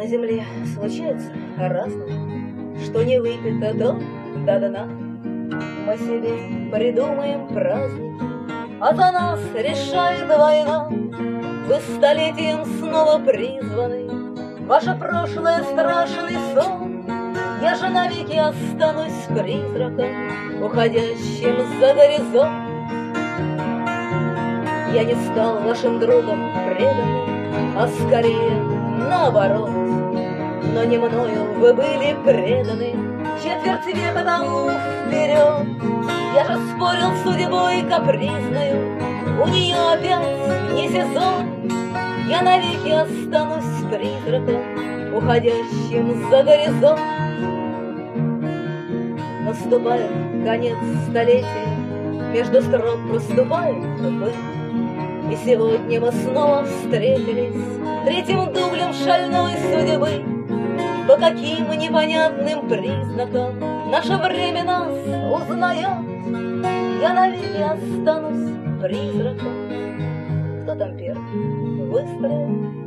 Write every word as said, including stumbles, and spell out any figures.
На земле случается разное, что не выпито до, до дна. Мы себе придумаем праздники, а за нас решает война. Вы столетием снова призваны, ваше прошлое страшный сон. Я же навеки останусь призраком, уходящим за горизонт. Я не стал вашим другом преданным, а скорее наоборот. Но не мною вы были преданы четверть века тому вперед. Я же спорил с судьбой капризною, у нее опять не сезон. Я навеки останусь призраком, уходящим за горизонт. Наступает конец столетия, между строк проступает вы. И сегодня мы снова встретились третьим дублем шальной судьбы. По каким непонятным признакам наше время нас узнает. Я навеки останусь призраком. Кто там первый выстрелил?